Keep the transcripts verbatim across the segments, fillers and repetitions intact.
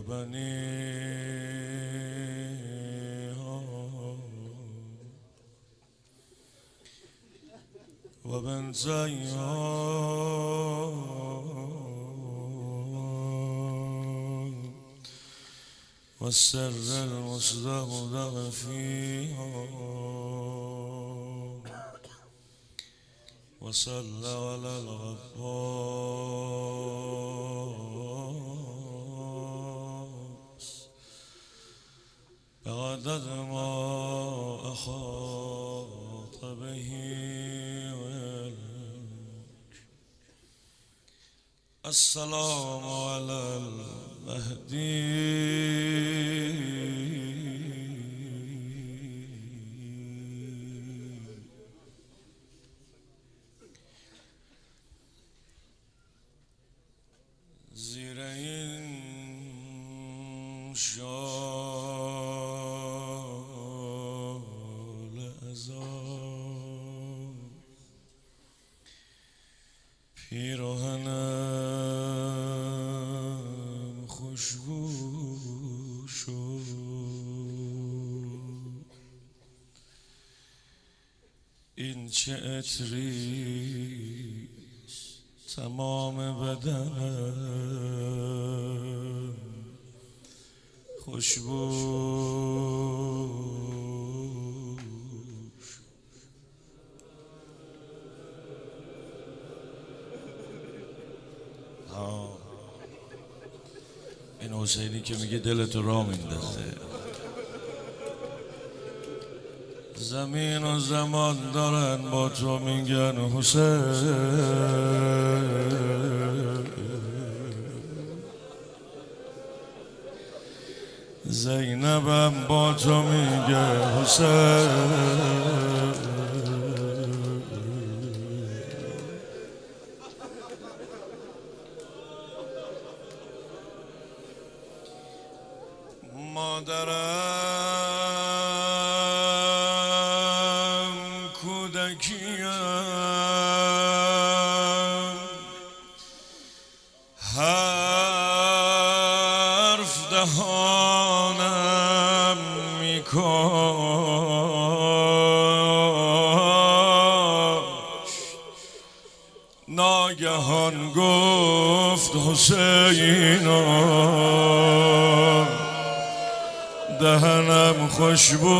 بنيها وبنتيها والسر المصدق فيها وصلى على الغفاص بعدد ما أحاط به السلام على المهدي زیر این شال عذاب پیراهنم خوشبو شد این چه عطری تمام بدنم خوشبو این حسینی که میگه دلتو را میندازه زمین و زمان دارن با تو میگن حسین زینبم با تو میگه حسین مادرم کودکیم حرف دهانم میکشت ناگهان گفت حسینم دهنم خوشبو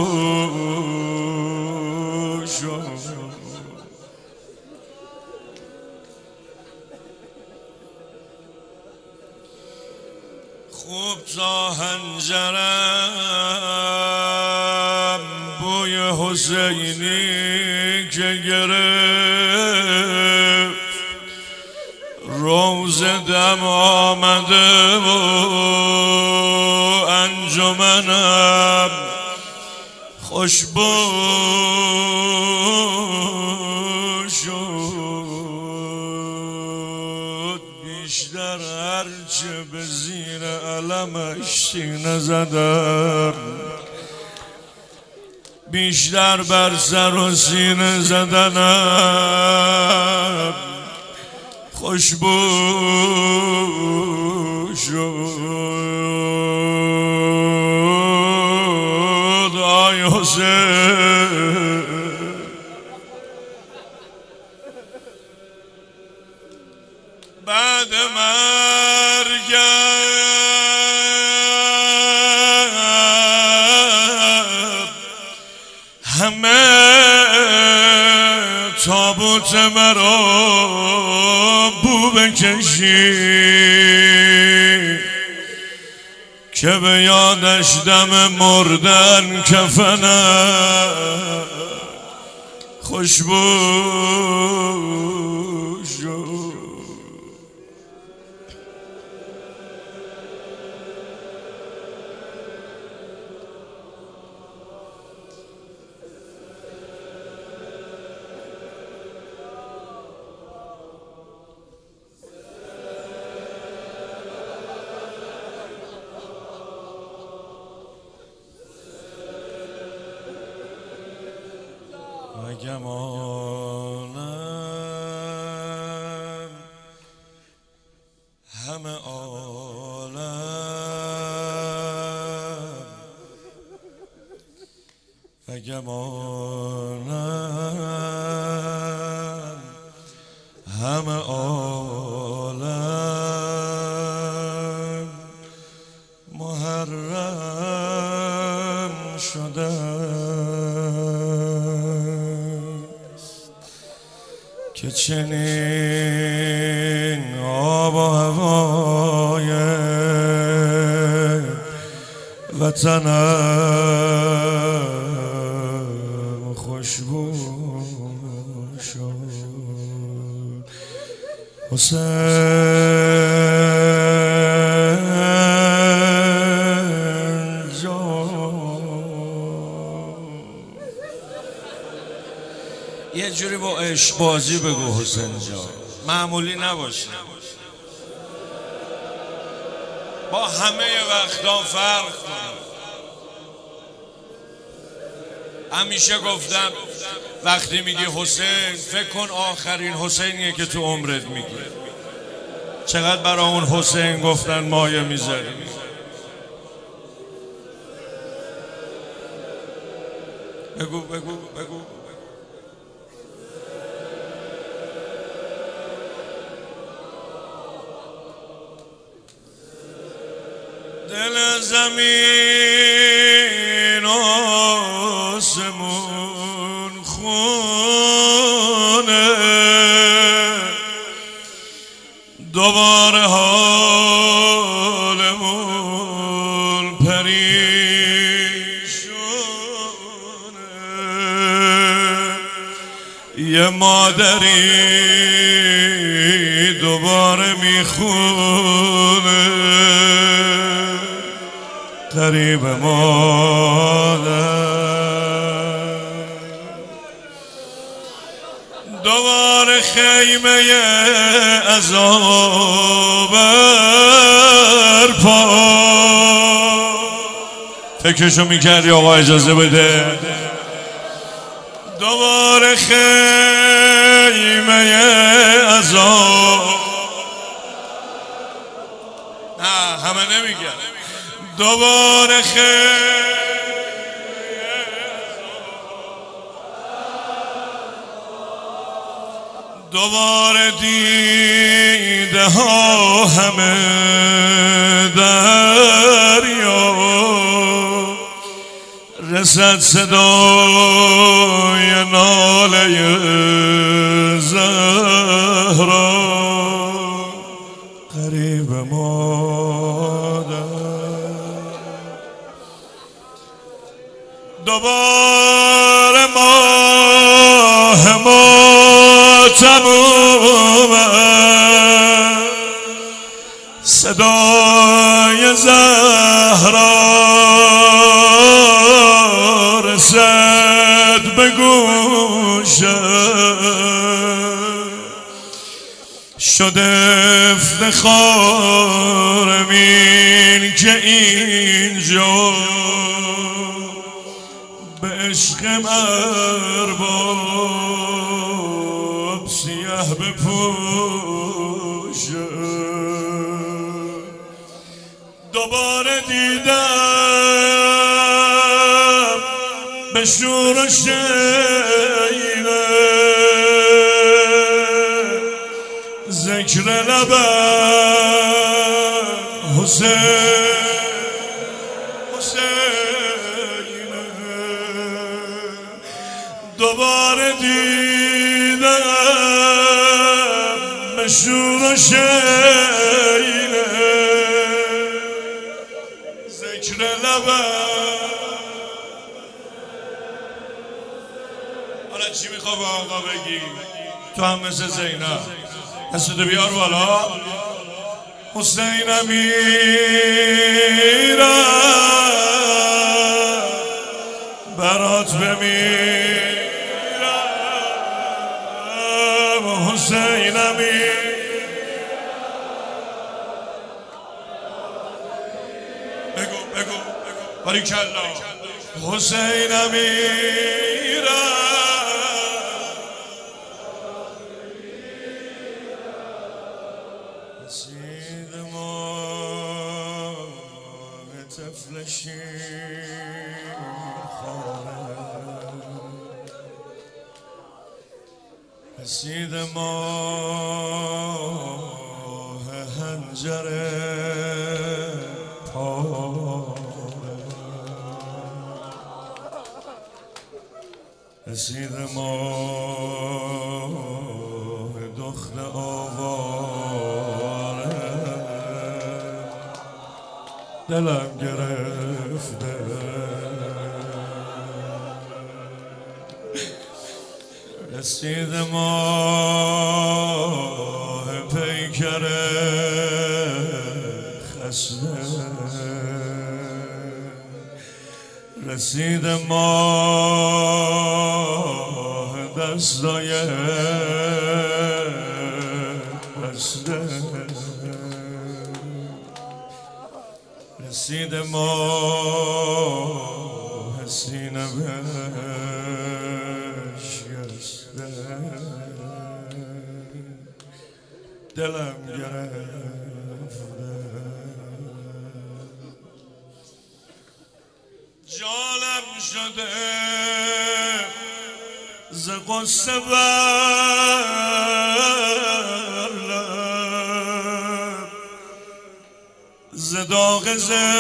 شد خوب تا هنجرم بوی حسینی که گرفت روز دم آمده و انجمنم خوشبو شد بیشتر هرچه به زیر علمش سینه زدم بیشتر بر سر و سینه زدنم خوشبو شد آی حسین بعد مرگم همه تابوت مرا بو بکشی که به یادش دم مردن کفنم خوشبو شد و گمانم همه عالم اگه مانم همه عالم محرم شده که چنین آب و هوای وطنم خوشبو شد. حسین جان یه جوری با عشق بازی بگو حسین جان، معمولی نباشه، با همه وقتا فرق کنه. همیشه گفتم وقتی میگی حسین فکر کن آخرین حسینیه که تو عمرت میگی. چقدر برای اون حسین گفتن مایه میذاری. بگو بگو بگو دل زمین آسمون خونه دوباره حالمون پریشونه. یه مادری دوباره میخونه قریب مادر. دوباره خیمه عذاب برپا. فکرشو میکردی آقا اجازه بده. دوباره خیمه عذاب، نه همه نمیگن. دوباره خیمه دوباره دیده ها همه دریا. رسد صدای ناله زهرا قریب مادر. دوباره ماه ما تمومه، صدای زهرا رسد به گوشم. شده افتخارم این که اینجا به عشق ارباب سیاه بپوشه. دوباره دیدم به شور و شیره ذکر لبم حسین حسینه. دوباره دیدم به شور و شیره ذکر لبم. حالا چی میخواه با آقا بگی؟ تو هم مثل زینب دستتو بیار بالا. حسین میرم برات بمیرم. حسین میرم بگو بگو بگو باریکالله. حسین میرم رسید ما طفل شیر خواره. رسید ماه هنجر پاره، رسید ماه دخت آواره، دلم گرفته رسید ماه پیکر خسته، رسید ماه دستای بسته، رسید ماه سینه بشکسته، دلم گرفته جانم شده ز غصه بر لب، ز داغ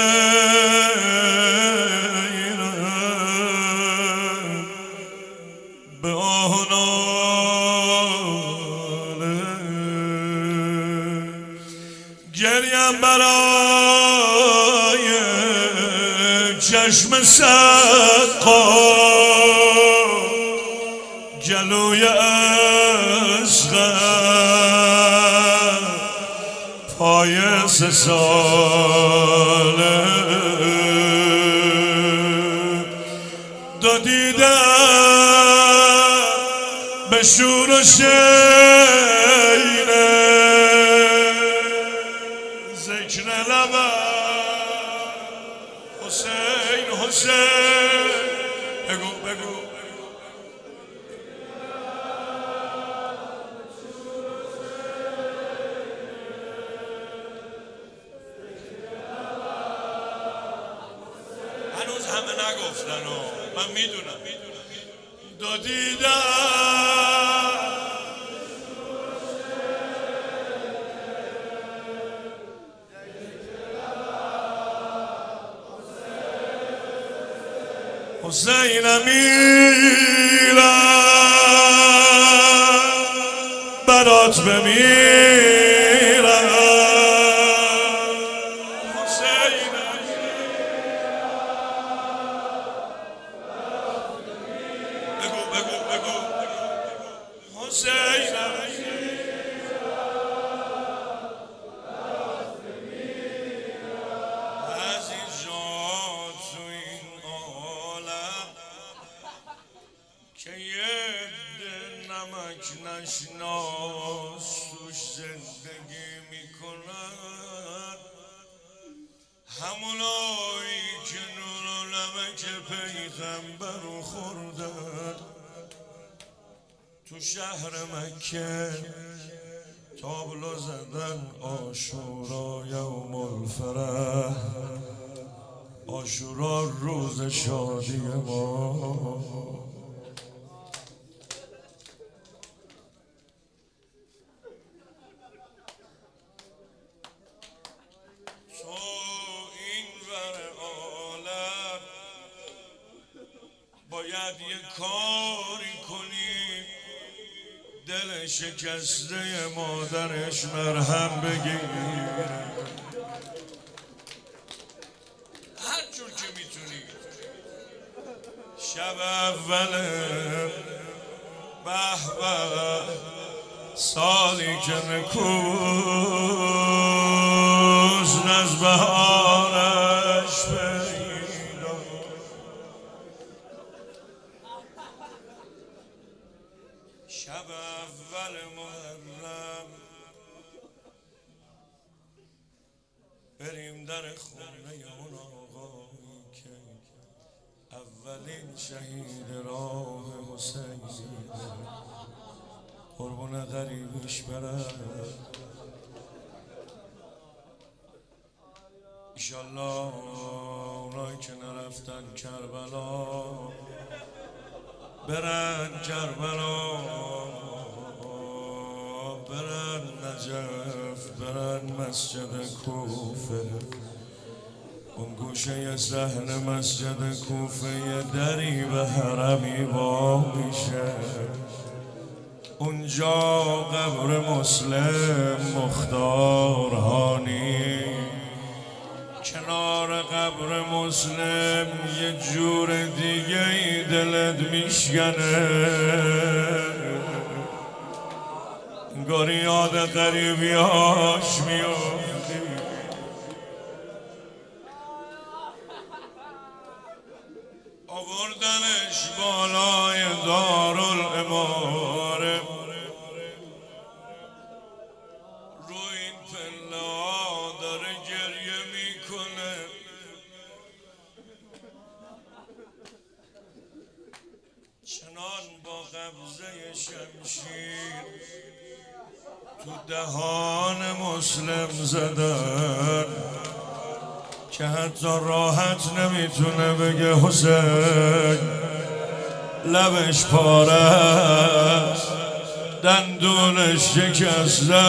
زینب به آه و ناله، گریم برای چشم سقا، جلوی اصغر پای سه ساله، دو دیدم به شور و شینه، ذکر لبم حسین حسین بگو بگو هنوز همه نگفتن و من میدونم دو دیدم حسین میرم برات بمیرم، حسین بگو بگو بگو حسین که یه نمک نشناس توش زندگی میکنن، همونایی که نور و نمک پیغمبر رو خوردن. تو شهر مکه تابلو زدن عاشورا یوم الفرح، عاشورا روز شادی ما. باید یه کاری کنی دل شکسته مادرش مرهم بگیر، هر جور که میتونی. شب اوله به به سالی که نکوز نز بهارش شب اول محرم بریم در خونه اون آقایی که اولین شهید راه حسین، قربون غریبش برم. ایشالله اونایی که نرفتن کربلا برن کربلا. برن نجف، برن مسجد کوفه، اون گوشه صحن مسجد کوفه یه دری به حرمی وا میشه، اونجا قبر مسلم مختار هانی، کنار قبر مسلم یه جور دیگه ای دلت میشکنه، انگار یاد قریبیاش میافتی. آوردنش بالای دارالاماره، رو این پله ها داره گریه میکنه، چنان با قبضه شمشیر تو دهان مسلم زدن که حتی راحت نمیتونه بگه حسین، لبش پاره است، دندونش شکسته.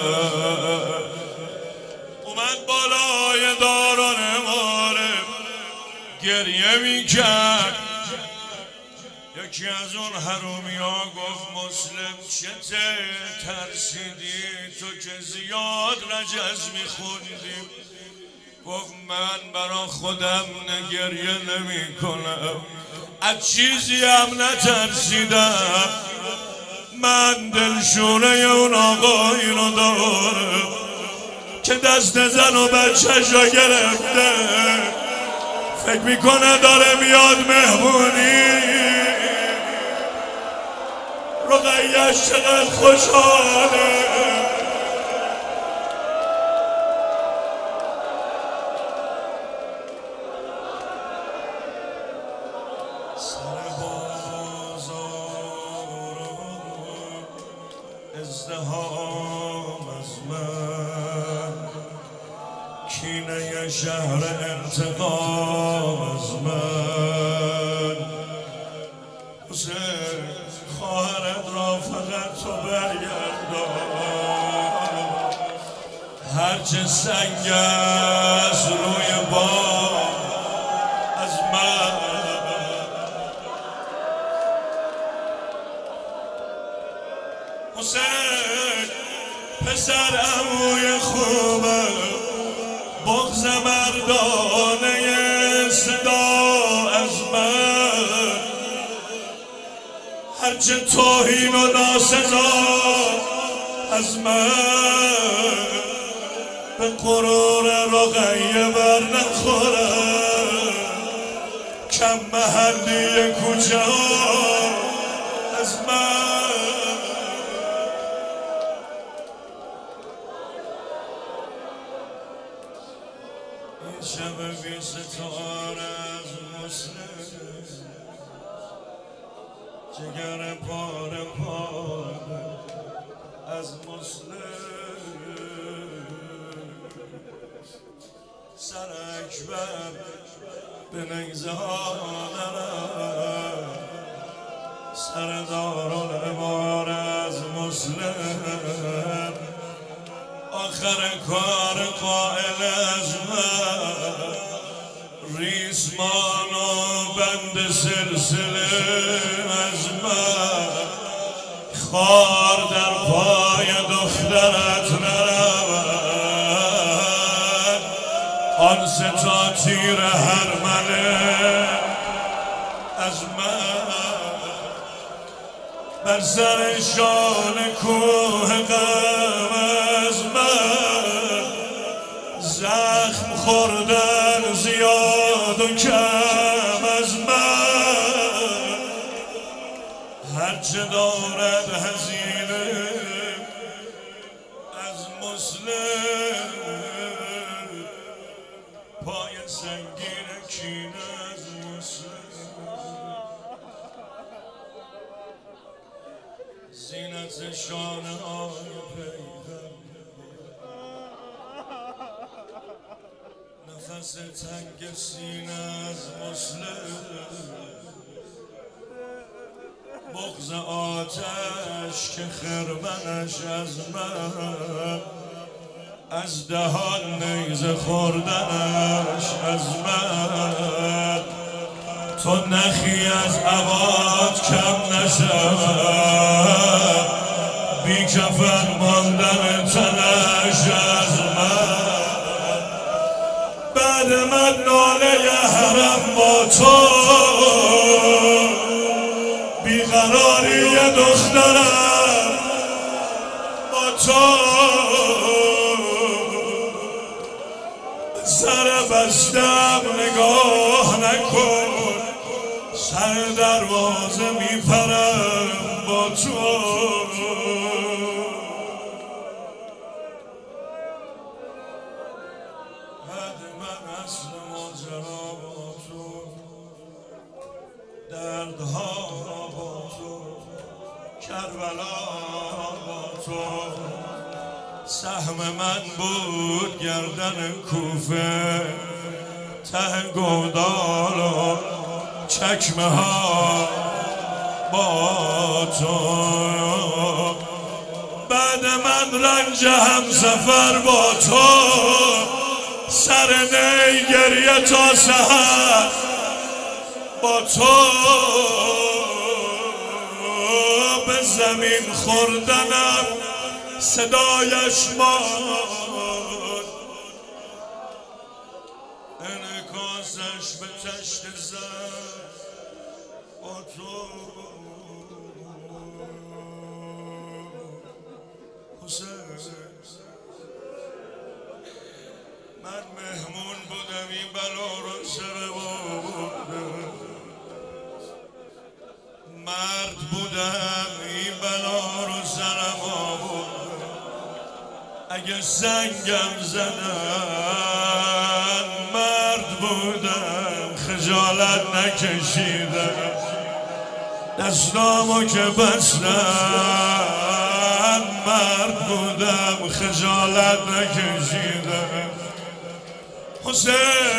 اومد بالای دارالاماره گریه میکرد، یکی از اون حرومی ها گفت مسلم چته ترسیدی تو که زیاد رجز میخوندی؟ گفت من برا خودم نگریه نمی کنم، از چیزی هم نترسیدم، من دلشونه اون آقایی رو دارم که دست زن و بچهش رو گرفته، فکر میکنه داره میاد مهمونی، رقیه‌اش چقدر خوشحاله، سر بازار ازدحام از من، کینه شهر انتقام از من، حسین خواهرت را فقط تو برگردان، هرچه سنگ است روی بام از من. حسین پسر عموی خوبه، بغض مردانه صدا از من، هرچه توهین و ناسزا از من، به غرور رقیه بر نخوره، کم محلی کوچه از من. این شب بی ستاره از مسلم، جگر پاره پاره از مسلم، سر اکبر به نگزه ها نرم، سر دارالاماره از مسلم، آخر کار قائل از من، ریسمان و بند سلسله از من، خار در پای دخترت نرود، آن سه تا تیر هرمله از من، بر سر شان کوه غم از من، زخم خوردن زیاد و کم از من، هرچه دارد هزینه از مسلم، پای سنگین کینه از مسلم، زینت شانه های پیغمبر، نفس تنگ سینه از مسلم، بغض آتش که خرمنش از من، از دهان نیزه خوردنش از من. تو نخی از عباد کم نشود، بی کفن ماندن تنش از من. بعد من ناله حرم با تو، بیقراری دخترم با تو. سر بستم نگاه نکن، سر دروازه میپرم با تو. بعد من اصل ماجرا با تو، دردها با تو، کربلا با تو. سهم من بود گردن کوفه، ته گودال و چکمه ها با تو. بعد من رنج هم سفر با تو، سر نی گریه تا سحر با تو. به زمین خوردنم صدایش ماند، انعکاسش به تشت زد با تو. حسین من مهمون بودم، این بلا رو سر بردم. مرد بودم، این بلا رو سرم آوردم. اگه سنگم زدن مرد بودم، خجالت نکشیدم. دستامو که بستم مرد بودم، خجالت نکشیدم. حسین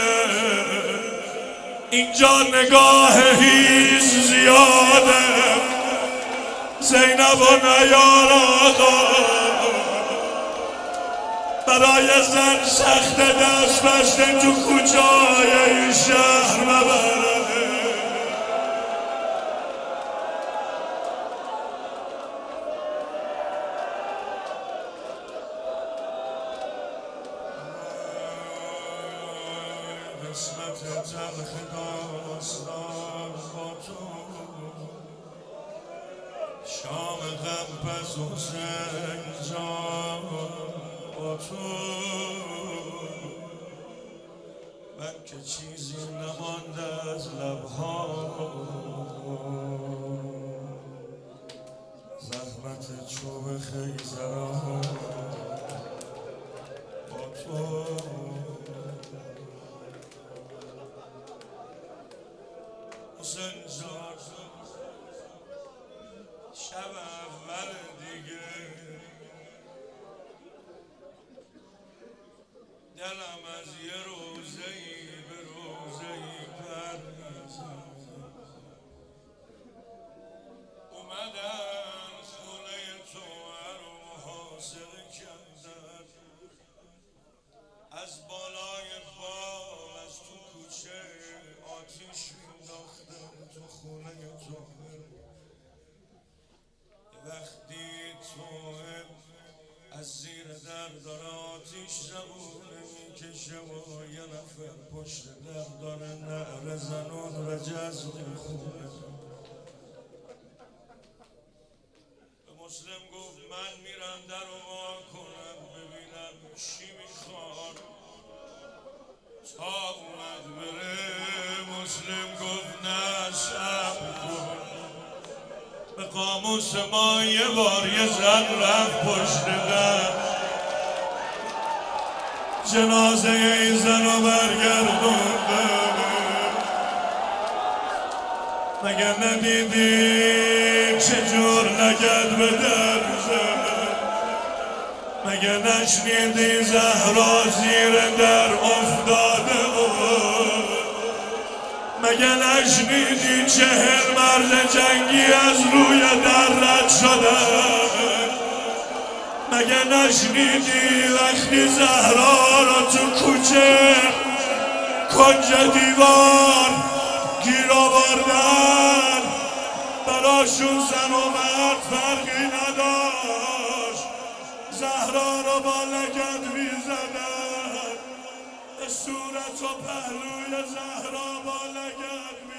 اینجا نگاه هیچ زیاده، زینب و نیار آقا. برای زن سخت دست بسته تو کوچه‌های این شهر مبرده. قسمت تلخ داستان با تو، شام غم پس حسین جان با تو. من که چیزی نمانده از لبها، زحمت چوب خیزران با تو. حسین جان شب اول دیگه دلم از یه روزه‌ای به روزه‌ای پر می‌زنه. اومدن خونه تو رو محاصره کردن، از بالای بام از تو کوچه آتیش مینداختن تو خونه تو. وقتی تو از زیر در داره آتیش زبونه میکشه و یه نفر پشت در داره نعره زنون رجز میخونه. به مسلم گفت من میرم در رو وا کنم ببینم چی میخواد تا اومد بره. مسلم گفت نه صبر کن. به قاموس ما یه بار یه زن رفت پشت در، جنازه این زن رو برگردونده. مگه ندیدی چجور لگد به در زد؟ مگه نشنیدی زهرا زیر در افتاده بود؟ مگه نشنیدی چهل مرد جنگی از روی در رد شدن؟ مگه نشنیدی وقتی زهرا را تو کوچه کنج دیوار گیر آوردن؟ براشون زن و مرد فرقی نداشت، زهرا را با لگد میزدن، به صورت و پهلوی زهرا با لگد